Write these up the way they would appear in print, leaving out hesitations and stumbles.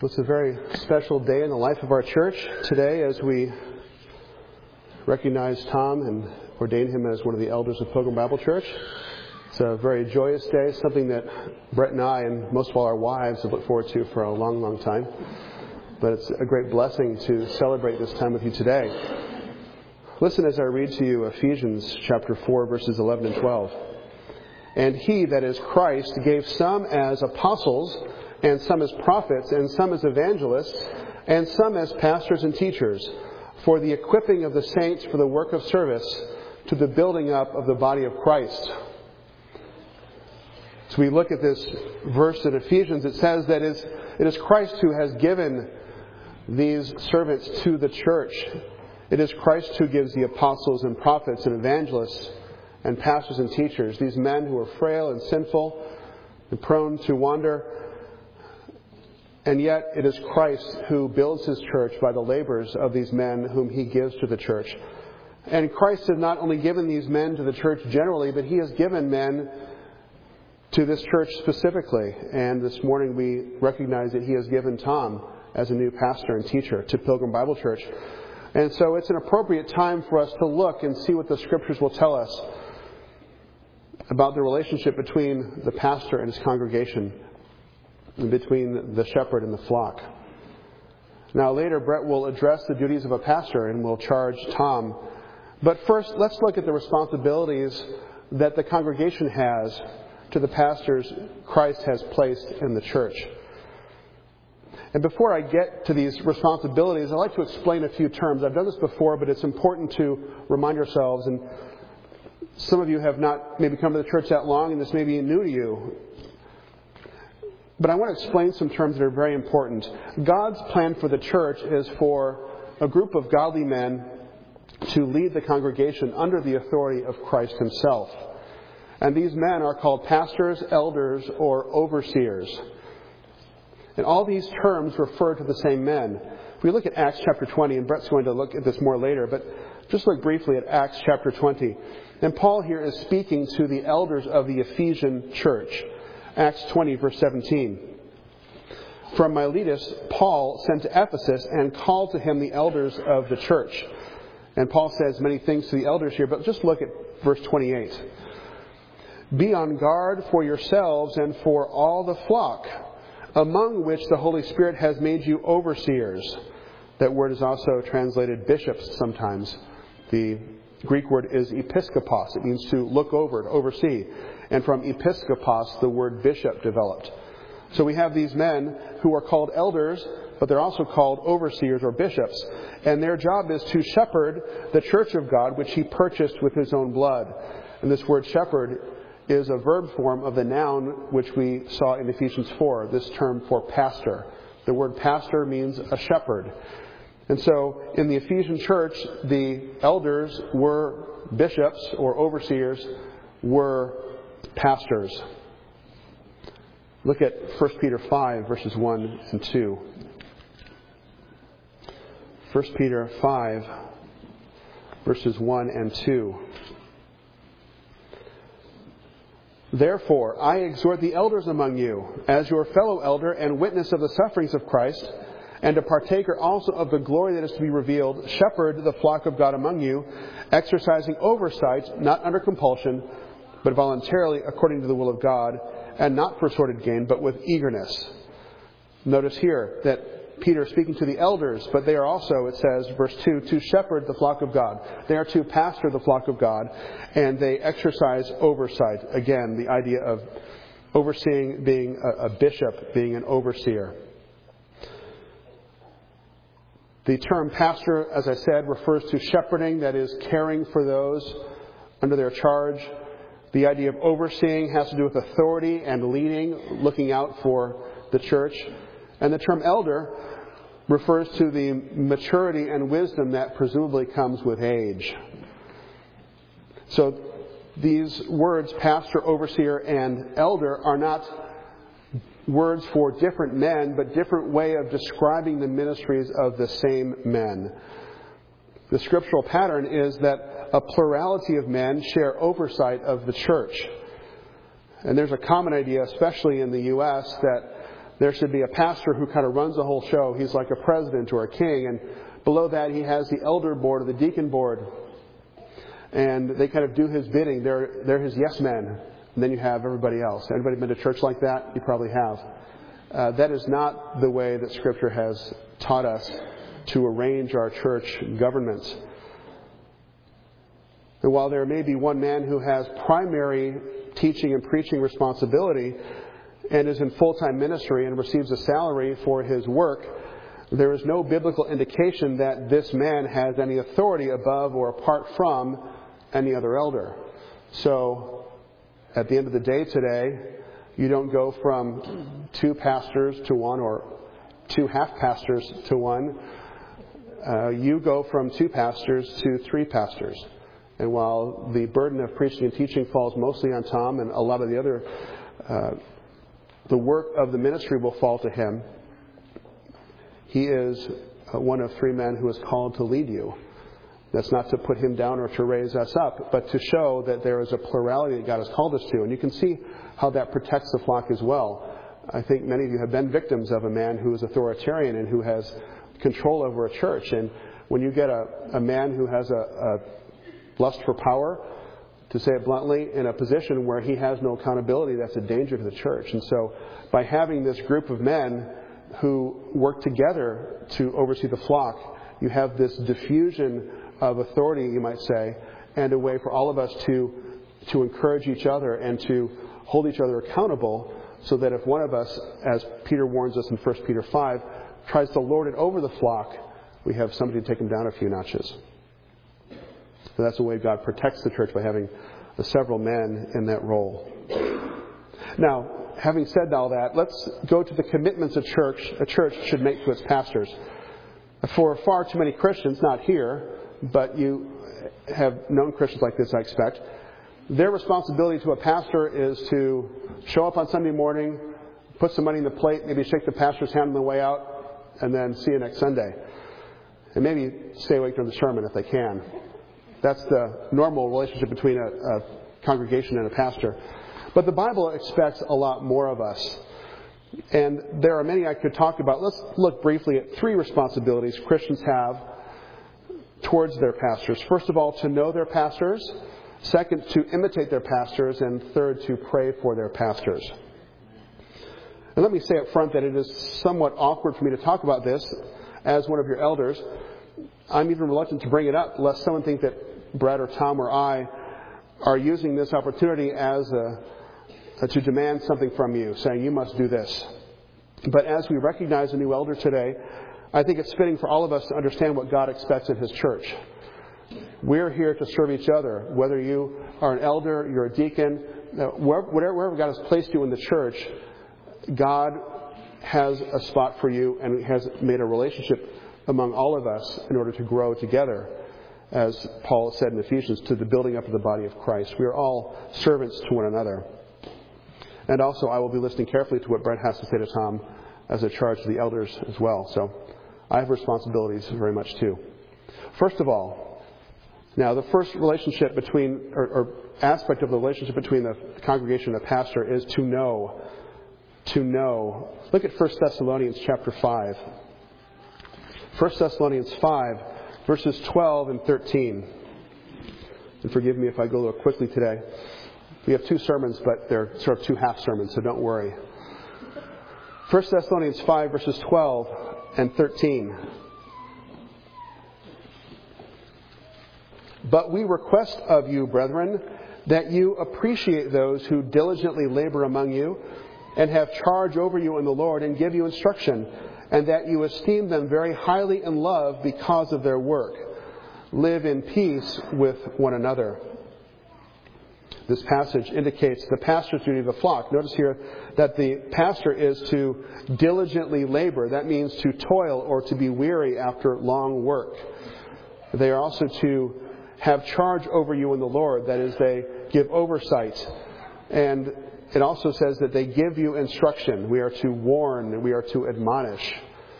It's a very special day in the life of our church today as we recognize Tom and ordain him as one of the elders of Pilgrim Bible Church. It's a very joyous day, something that Brett and I and most of all our wives have looked forward to for a long, long time. But it's a great blessing to celebrate this time with you today. Listen as I read to you Ephesians chapter 4, verses 11 and 12. And he, that is Christ, gave some as apostles, and some as prophets, and some as evangelists, and some as pastors and teachers, for the equipping of the saints for the work of service, to the building up of the body of Christ. So we look at this verse in Ephesians. It says that it is Christ who has given these servants to the church. It is Christ who gives the apostles and prophets and evangelists and pastors and teachers, these men who are frail and sinful and prone to wander. And yet it is Christ who builds His church by the labors of these men whom He gives to the church. And Christ has not only given these men to the church generally, but He has given men to this church specifically. And this morning we recognize that He has given Tom as a new pastor and teacher to Pilgrim Bible Church. And so it's an appropriate time for us to look and see what the Scriptures will tell us about the relationship between the pastor and his congregation, and between the shepherd and the flock. Now later Brett will address the duties of a pastor and will charge Tom. But first, let's look at the responsibilities that the congregation has to the pastors Christ has placed in the church. And before I get to these responsibilities, I'd like to explain a few terms. I've done this before, but it's important to remind ourselves, and some of you have not maybe come to the church that long, and this may be new to you. But I want to explain some terms that are very important. God's plan for the church is for a group of godly men to lead the congregation under the authority of Christ Himself. And these men are called pastors, elders, or overseers. And all these terms refer to the same men. If we look at Acts chapter 20, and Brett's going to look at this more later, but just look briefly at Acts chapter 20. And Paul here is speaking to the elders of the Ephesian church. Acts 20, verse 17. From Miletus, Paul sent to Ephesus and called to him the elders of the church. And Paul says many things to the elders here, but just look at verse 28. Be on guard for yourselves and for all the flock, among which the Holy Spirit has made you overseers. That word is also translated bishops sometimes. The Greek word is episkopos. It means to look over, to oversee. And from episkopos, the word bishop developed. So we have these men who are called elders, but they're also called overseers or bishops. And their job is to shepherd the church of God, which He purchased with His own blood. And this word shepherd is a verb form of the noun which we saw in Ephesians 4, this term for pastor. The word pastor means a shepherd. And so in the Ephesian church, the elders were bishops, or overseers were pastors. Look at 1 Peter 5, verses 1 and 2. 1 Peter 5, verses 1 and 2. Therefore, I exhort the elders among you, as your fellow elder and witness of the sufferings of Christ, and a partaker also of the glory that is to be revealed, shepherd the flock of God among you, exercising oversight, not under compulsion, but voluntarily according to the will of God, and not for sordid gain, but with eagerness. Notice here that Peter is speaking to the elders, but they are also, it says, verse 2, to shepherd the flock of God. They are to pastor the flock of God, and they exercise oversight. Again, the idea of overseeing being a bishop, being an overseer. The term pastor, as I said, refers to shepherding, that is, caring for those under their charge. The idea of overseeing has to do with authority and leading, looking out for the church. And the term elder refers to the maturity and wisdom that presumably comes with age. So these words, pastor, overseer, and elder, are not words for different men, but different way of describing the ministries of the same men. The scriptural pattern is that a plurality of men share oversight of the church. And there's a common idea, especially in the U.S., that There should be a pastor who kind of runs the whole show. He's like a president or a king. And below that, he has the elder board or the deacon board. And they kind of do his bidding. They're his yes men. And then you have everybody else. Anybody been to church like that? You probably have. That is not the way that Scripture has taught us to arrange our church governments. And while there may be one man who has primary teaching and preaching responsibility and is in full-time ministry and receives a salary for his work, there is no biblical indication that this man has any authority above or apart from any other elder. So, at the end of the day today, you don't go from 2 pastors to 1 or 2 half-pastors to 1. You go from 2 pastors to 3 pastors. And while the burden of preaching and teaching falls mostly on Tom and a lot of the other, the work of the ministry will fall to him, he is one of 3 men who is called to lead you. That's not to put him down or to raise us up, but to show that there is a plurality that God has called us to. And you can see how that protects the flock as well. I think many of you have been victims of a man who is authoritarian and who has control over a church. And when you get a man who has a lust for power, to say it bluntly, in a position where he has no accountability, that's a danger to the church. And so by having this group of men who work together to oversee the flock, you have this diffusion of authority, you might say, and a way for all of us to encourage each other and to hold each other accountable, so that if one of us, as Peter warns us in 1 Peter 5, tries to lord it over the flock, we have somebody to take him down a few notches. So that's the way God protects the church, by having several men in that role. Now, having said all that, let's go to the commitments a church should make to its pastors. For far too many Christians, not here, but you have known Christians like this, I expect, their responsibility to a pastor is to show up on Sunday morning, put some money in the plate, maybe shake the pastor's hand on the way out, and then see you next Sunday. And maybe stay awake during the sermon if they can. That's the normal relationship between a congregation and a pastor. But the Bible expects a lot more of us. And there are many I could talk about. Let's look briefly at 3 responsibilities Christians have towards their pastors. First of all, to know their pastors. Second, to imitate their pastors. And third, to pray for their pastors. And let me say up front that it is somewhat awkward for me to talk about this as one of your elders. I'm even reluctant to bring it up, lest someone think that Brad or Tom or I are using this opportunity as to demand something from you, saying you must do this. But as we recognize a new elder today, I think it's fitting for all of us to understand what God expects in His church. We're here to serve each other. Whether you are an elder, you're a deacon, wherever God has placed you in the church, God has a spot for you and has made a relationship among all of us in order to grow together, as Paul said in Ephesians, to the building up of the body of Christ. We are all servants to one another. And also, I will be listening carefully to what Brent has to say to Tom as a charge to the elders as well. So I have responsibilities very much too. First of all, now the first relationship between, or aspect of the relationship between the congregation and the pastor is to know. To know. Look at 1 Thessalonians chapter 5. 1 Thessalonians 5, verses 12 and 13. And forgive me if I go a little quickly today. We have 2 sermons, but they're sort of 2 half sermons, so don't worry. 1 Thessalonians 5, verses 12 and 13. But we request of you, brethren, that you appreciate those who diligently labor among you and have charge over you in the Lord and give you instruction, and that you esteem them very highly in love because of their work. Live in peace with one another. This passage indicates the pastor's duty of the flock. Notice here that the pastor is to diligently labor. That means to toil or to be weary after long work. They are also to have charge over you in the Lord. That is, they give oversight. And it also says that they give you instruction. We are to warn and we are to admonish.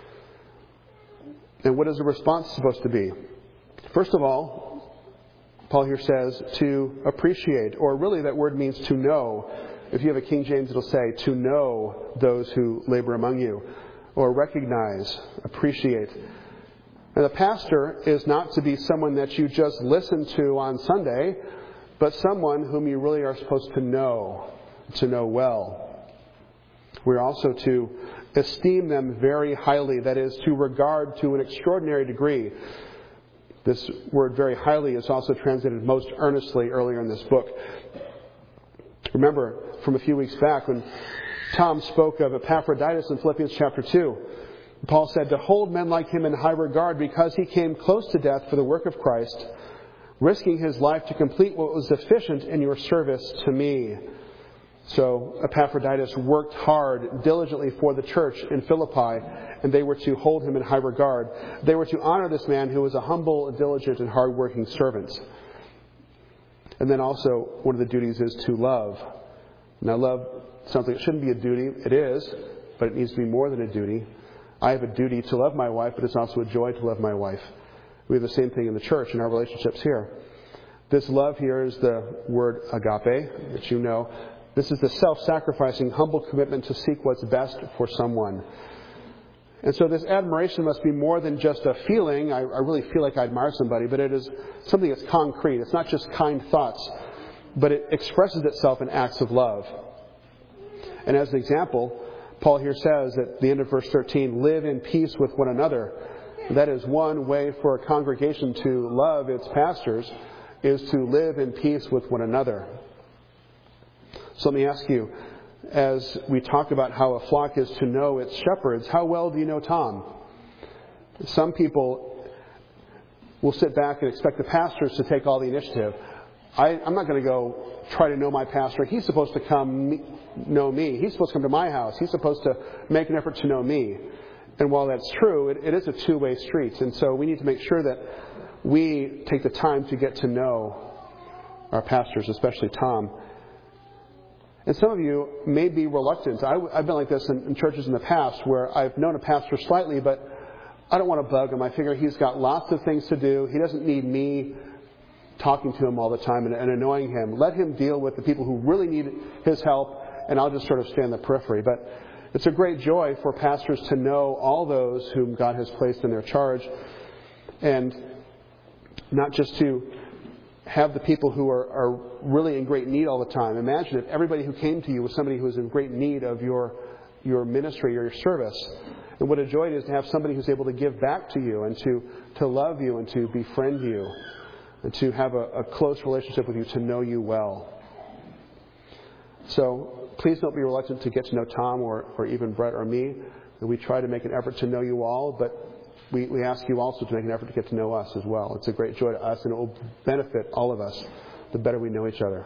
And what is the response supposed to be? First of all, Paul here says to appreciate, or really that word means to know. If you have a King James, it'll say, to know those who labor among you, or recognize, appreciate. And the pastor is not to be someone that you just listen to on Sunday, but someone whom you really are supposed to know well. We're also to esteem them very highly, that is, to regard to an extraordinary degree. This word very highly is also translated most earnestly earlier in this book. Remember from a few weeks back when Tom spoke of Epaphroditus in Philippians chapter 2. Paul said, to hold men like him in high regard because he came close to death for the work of Christ, risking his life to complete what was deficient in your service to me. So Epaphroditus worked hard, diligently for the church in Philippi, and they were to hold him in high regard. They were to honor this man who was a humble, diligent, and hard-working servant. And then also, one of the duties is to love. Now, love sounds like it shouldn't be a duty. It is, but it needs to be more than a duty. I have a duty to love my wife, but it's also a joy to love my wife. We have the same thing in the church, in our relationships here. This love here is the word agape, which you know. This is the self-sacrificing, humble commitment to seek what's best for someone. And so this admiration must be more than just a feeling. I really feel like I admire somebody, but it is something that's concrete. It's not just kind thoughts, but it expresses itself in acts of love. And as an example, Paul here says at the end of verse 13, live in peace with one another. That is one way for a congregation to love its pastors, is to live in peace with one another. So let me ask you, as we talk about how a flock is to know its shepherds, how well do you know Tom? Some people will sit back and expect the pastors to take all the initiative. I'm not going to go try to know my pastor. He's supposed to come know me. He's supposed to come to my house. He's supposed to make an effort to know me. And while that's true, it is a two-way street. And so we need to make sure that we take the time to get to know our pastors, especially Tom. And some of you may be reluctant. I've been like this in churches in the past where I've known a pastor slightly, but I don't want to bug him. I figure he's got lots of things to do. He doesn't need me talking to him all the time and annoying him. Let him deal with the people who really need his help, and I'll just sort of stay in the periphery. But it's a great joy for pastors to know all those whom God has placed in their charge, and not just to have the people who are really in great need all the time. Imagine if everybody who came to you was somebody who was in great need of your ministry or your service. And what a joy it is to have somebody who's able to give back to you and to love you and to befriend you and to have a close relationship with you, to know you well. So please don't be reluctant to get to know Tom or even Brett or me. We try to make an effort to know you all, but we ask you also to make an effort to get to know us as well. It's a great joy to us, and it will benefit all of us the better we know each other.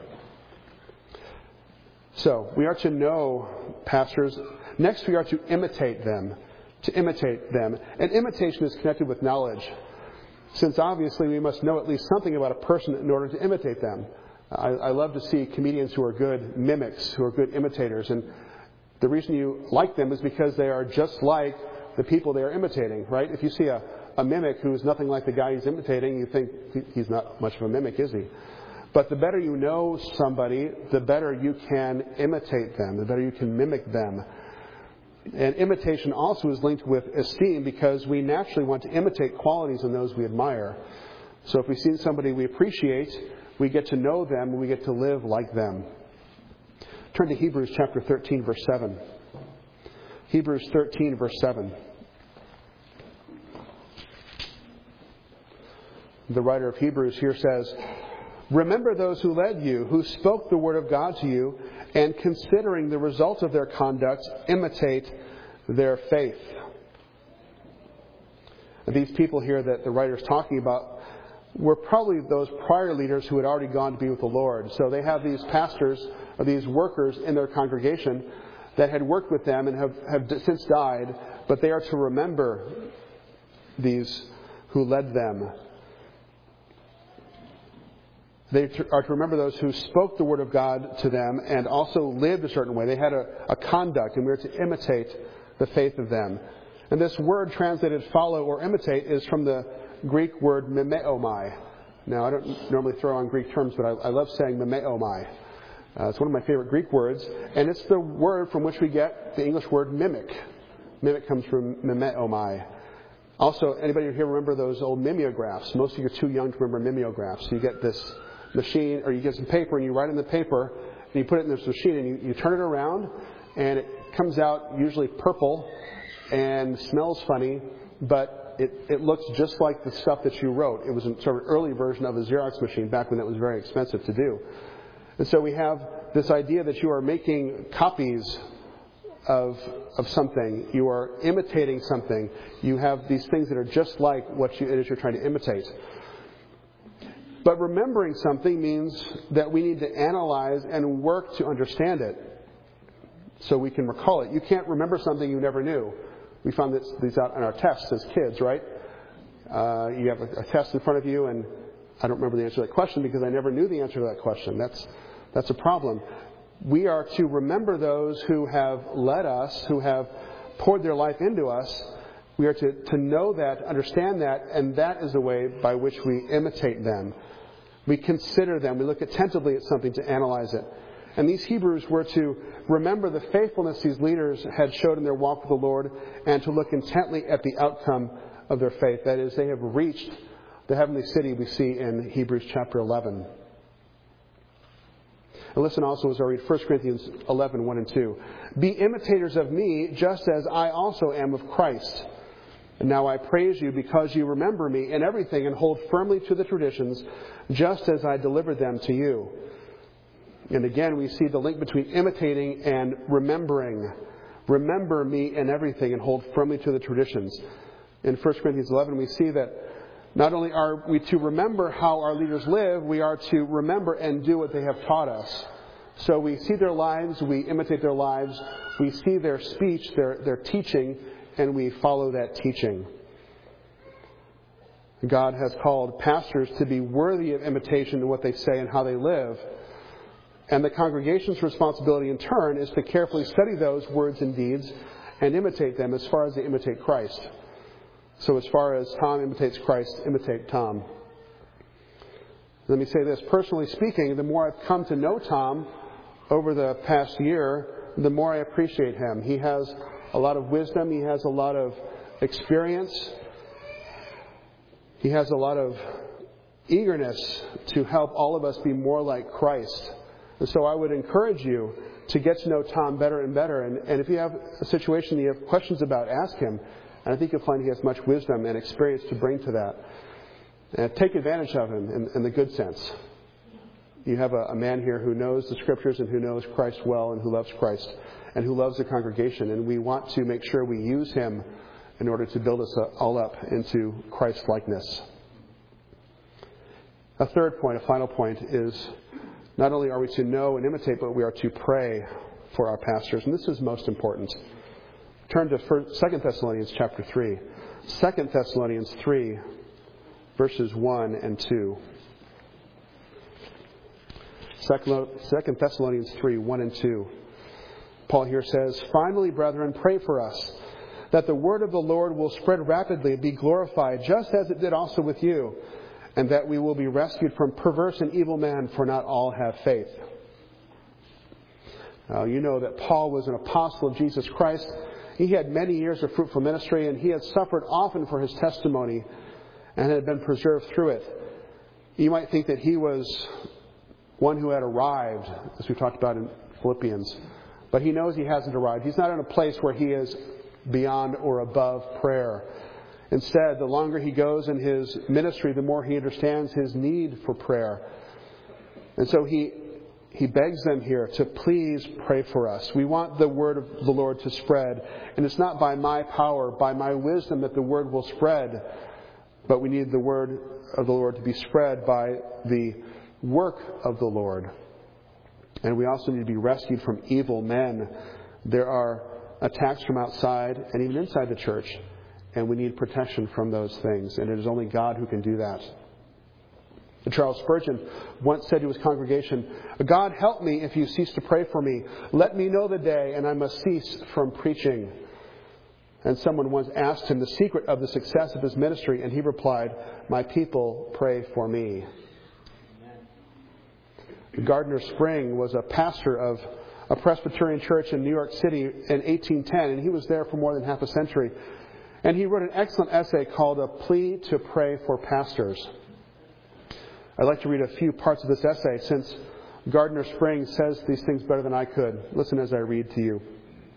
So we are to know pastors. Next, we are to imitate them. And imitation is connected with knowledge, since obviously we must know at least something about a person in order to imitate them. I love to see comedians who are good mimics, who are good imitators. And the reason you like them is because they are just like the people they are imitating, right? If you see a mimic who is nothing like the guy he's imitating, you think he's not much of a mimic, is he? But the better you know somebody, the better you can imitate them, the better you can mimic them. And imitation also is linked with esteem, because we naturally want to imitate qualities in those we admire. So if we see somebody we appreciate, we get to know them and we get to live like them. Turn to Hebrews chapter 13, verse 7. Hebrews 13, verse 7. The writer of Hebrews here says, remember those who led you, who spoke the word of God to you, and considering the result of their conduct, imitate their faith. These people here that the writer is talking about were probably those prior leaders who had already gone to be with the Lord. So they have these pastors or these workers in their congregation that had worked with them and have since died, but they are to remember these who led them. They are to remember those who spoke the word of God to them and also lived a certain way. They had a conduct, and we are to imitate the faith of them. And this word translated follow or imitate is from the Greek word mimeomai. Now, I don't normally throw on Greek terms, but I love saying mimeomai. It's one of my favorite Greek words, and it's the word from which we get the English word mimic. Mimic comes from mimeomai. Also, anybody here remember those old mimeographs? Most of you are too young to remember mimeographs. So you get this machine, or you get some paper, and you write in the paper, and you put it in this machine, and you turn it around, and it comes out usually purple and smells funny, but it looks just like the stuff that you wrote. It was a sort of early version of a Xerox machine back when that was very expensive to do. And so we have this idea that you are making copies of something. You are imitating something. You have these things that are just like what it is you're trying to imitate. But remembering something means that we need to analyze and work to understand it so we can recall it. You can't remember something you never knew. We found these out in our tests as kids, right? You have a test in front of you, and I don't remember the answer to that question because I never knew the answer to that question. That's a problem. We are to remember those who have led us, who have poured their life into us. We are to know that, understand that, and that is the way by which we imitate them. We consider them. We look attentively at something to analyze it. And these Hebrews were to remember the faithfulness these leaders had showed in their walk with the Lord and to look intently at the outcome of their faith. That is, they have reached the heavenly city we see in Hebrews chapter 11. And listen also as I read 1 Corinthians 11, 1 and 2. Be imitators of me, just as I also am of Christ. And now I praise you because you remember me in everything and hold firmly to the traditions, just as I delivered them to you. And again, we see the link between imitating and remembering. Remember me in everything and hold firmly to the traditions. In 1 Corinthians 11, we see that not only are we to remember how our leaders live, we are to remember and do what they have taught us. So we see their lives, we imitate their lives, we see their speech, their teaching, and we follow that teaching. God has called pastors to be worthy of imitation in what they say and how they live. And the congregation's responsibility in turn is to carefully study those words and deeds and imitate them as far as they imitate Christ. So as far as Tom imitates Christ, imitate Tom. Let me say this. Personally speaking, the more I've come to know Tom over the past year, the more I appreciate him. He has a lot of wisdom. He has a lot of experience. He has a lot of eagerness to help all of us be more like Christ. And so I would encourage you to get to know Tom better and better. And if you have a situation that you have questions about, ask him. And I think you'll find he has much wisdom and experience to bring to that. And take advantage of him in the good sense. You have a man here who knows the Scriptures and who knows Christ well and who loves Christ and who loves the congregation. And we want to make sure we use him in order to build us all up into Christ-likeness. A third point, a final point, is not only are we to know and imitate, but we are to pray for our pastors. And this is most important. Turn to 2 Thessalonians chapter 3. 2 Thessalonians 3, verses 1 and 2. 2 Thessalonians 3, 1 and 2. Paul here says, Finally, brethren, pray for us, that the word of the Lord will spread rapidly and be glorified, just as it did also with you, and that we will be rescued from perverse and evil men, for not all have faith. Now, you know that Paul was an apostle of Jesus Christ. He had many years of fruitful ministry, and he had suffered often for his testimony and had been preserved through it. You might think that he was one who had arrived, as we talked about in Philippians. But he knows he hasn't arrived. He's not in a place where he is beyond or above prayer. Instead, the longer he goes in his ministry, the more he understands his need for prayer. And so he begs them here to please pray for us. We want the word of the Lord to spread. And it's not by my power, by my wisdom that the word will spread. But we need the word of the Lord to be spread by the work of the Lord. And we also need to be rescued from evil men. There are attacks from outside and even inside the church. And we need protection from those things. And it is only God who can do that. Charles Spurgeon once said to his congregation, God help me if you cease to pray for me. Let me know the day and I must cease from preaching. And someone once asked him the secret of the success of his ministry, and he replied, my people pray for me. Gardner Spring was a pastor of a Presbyterian church in New York City in 1810, and he was there for more than half a century. And he wrote an excellent essay called A Plea to Pray for Pastors. I'd like to read a few parts of this essay since Gardner Spring says these things better than I could. Listen as I read to you.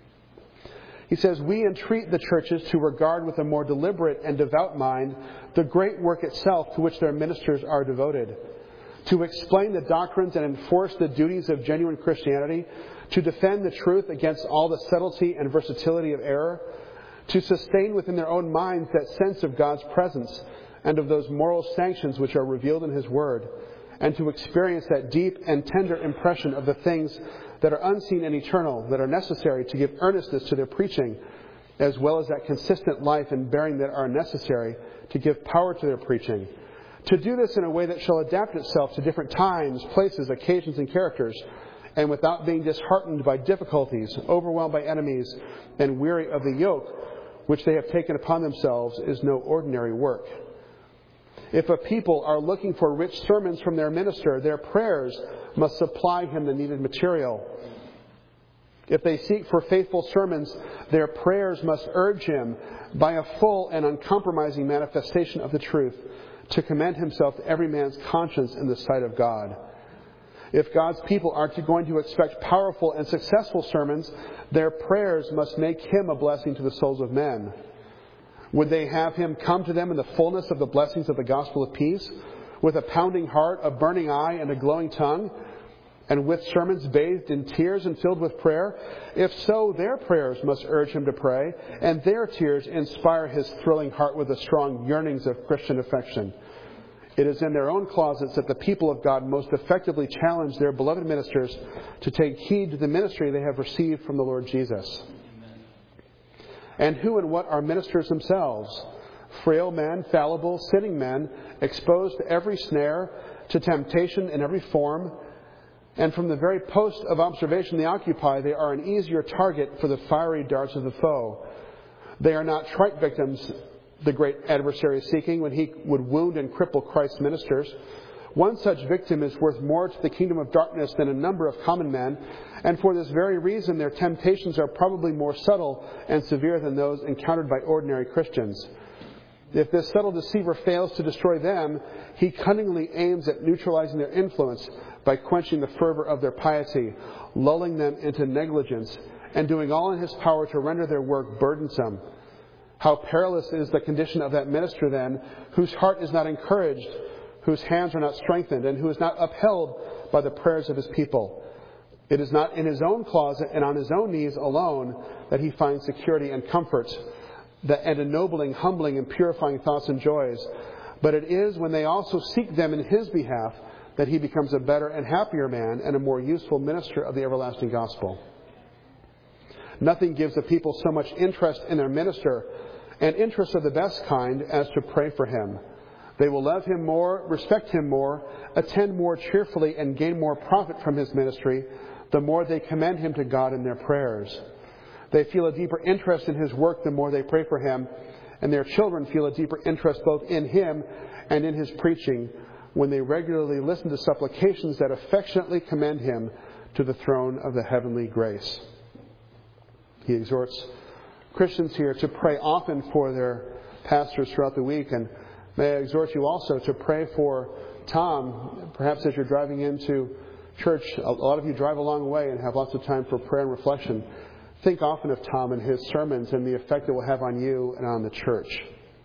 He says, "We entreat the churches to regard with a more deliberate and devout mind the great work itself to which their ministers are devoted, to explain the doctrines and enforce the duties of genuine Christianity, to defend the truth against all the subtlety and versatility of error, to sustain within their own minds that sense of God's presence and of those moral sanctions which are revealed in His Word, and to experience that deep and tender impression of the things that are unseen and eternal, that are necessary to give earnestness to their preaching, as well as that consistent life and bearing that are necessary to give power to their preaching. To do this in a way that shall adapt itself to different times, places, occasions, and characters, and without being disheartened by difficulties, overwhelmed by enemies, and weary of the yoke which they have taken upon themselves, is no ordinary work. If a people are looking for rich sermons from their minister, their prayers must supply him the needed material. If they seek for faithful sermons, their prayers must urge him, by a full and uncompromising manifestation of the truth, to commend himself to every man's conscience in the sight of God. If God's people are going to expect powerful and successful sermons, their prayers must make him a blessing to the souls of men. Would they have him come to them in the fullness of the blessings of the gospel of peace, with a pounding heart, a burning eye, and a glowing tongue, and with sermons bathed in tears and filled with prayer? If so, their prayers must urge him to pray, and their tears inspire his thrilling heart with the strong yearnings of Christian affection. It is in their own closets that the people of God most effectively challenge their beloved ministers to take heed to the ministry they have received from the Lord Jesus. And who and what are ministers themselves? Frail men, fallible, sinning men, exposed to every snare, to temptation in every form. And from the very post of observation they occupy, they are an easier target for the fiery darts of the foe. They are not trite victims the great adversary is seeking when he would wound and cripple Christ's ministers. One such victim is worth more to the kingdom of darkness than a number of common men, and for this very reason their temptations are probably more subtle and severe than those encountered by ordinary Christians. If this subtle deceiver fails to destroy them, he cunningly aims at neutralizing their influence by quenching the fervor of their piety, lulling them into negligence, and doing all in his power to render their work burdensome. How perilous is the condition of that minister, then, whose heart is not encouraged, whose hands are not strengthened, and who is not upheld by the prayers of his people. It is not in his own closet and on his own knees alone that he finds security and comfort, and ennobling, humbling, and purifying thoughts and joys, but it is when they also seek them in his behalf that he becomes a better and happier man and a more useful minister of the everlasting gospel. Nothing gives the people so much interest in their minister, and interest of the best kind, as to pray for him. They will love him more, respect him more, attend more cheerfully, and gain more profit from his ministry, the more they commend him to God in their prayers. They feel a deeper interest in his work the more they pray for him, and their children feel a deeper interest both in him and in his preaching when they regularly listen to supplications that affectionately commend him to the throne of the heavenly grace. He exhorts Christians here to pray often for their pastors throughout the week, and may I exhort you also to pray for Tom. Perhaps as you're driving into church, a lot of you drive a long way and have lots of time for prayer and reflection. Think often of Tom and his sermons and the effect it will have on you and on the church.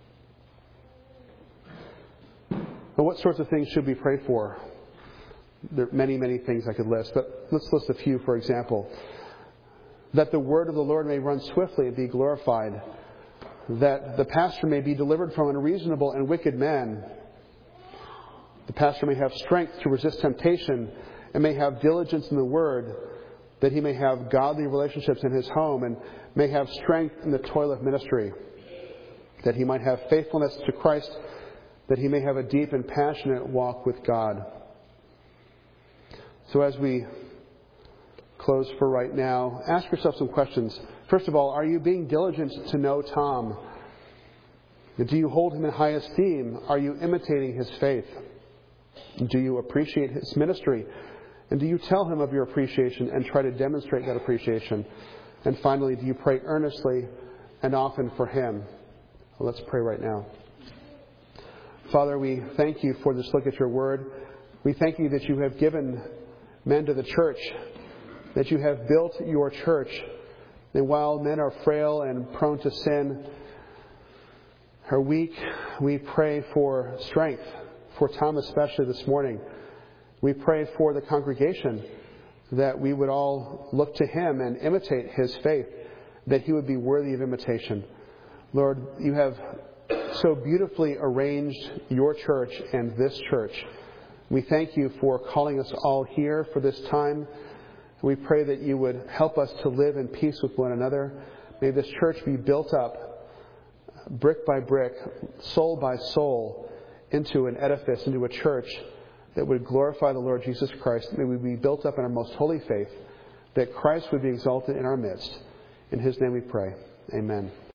But what sorts of things should we pray for? There are many, many things I could list, but let's list a few, for example. That the word of the Lord may run swiftly and be glorified. That the pastor may be delivered from unreasonable and wicked men. The pastor may have strength to resist temptation and may have diligence in the word. That he may have godly relationships in his home and may have strength in the toil of ministry. That he might have faithfulness to Christ. That he may have a deep and passionate walk with God. So as we close for right now, ask yourself some questions. First of all, are you being diligent to know Tom? Do you hold him in high esteem? Are you imitating his faith? Do you appreciate his ministry? And do you tell him of your appreciation and try to demonstrate that appreciation? And finally, do you pray earnestly and often for him? Well, let's pray right now. Father, we thank you for this look at your word. We thank you that you have given men to the church, that you have built your church. And while men are frail and prone to sin, are weak, we pray for strength, for Tom especially this morning. We pray for the congregation, that we would all look to him and imitate his faith, that he would be worthy of imitation. Lord, you have so beautifully arranged your church and this church. We thank you for calling us all here for this time. We pray that you would help us to live in peace with one another. May this church be built up brick by brick, soul by soul, into an edifice, into a church that would glorify the Lord Jesus Christ. May we be built up in our most holy faith, that Christ would be exalted in our midst. In his name we pray. Amen.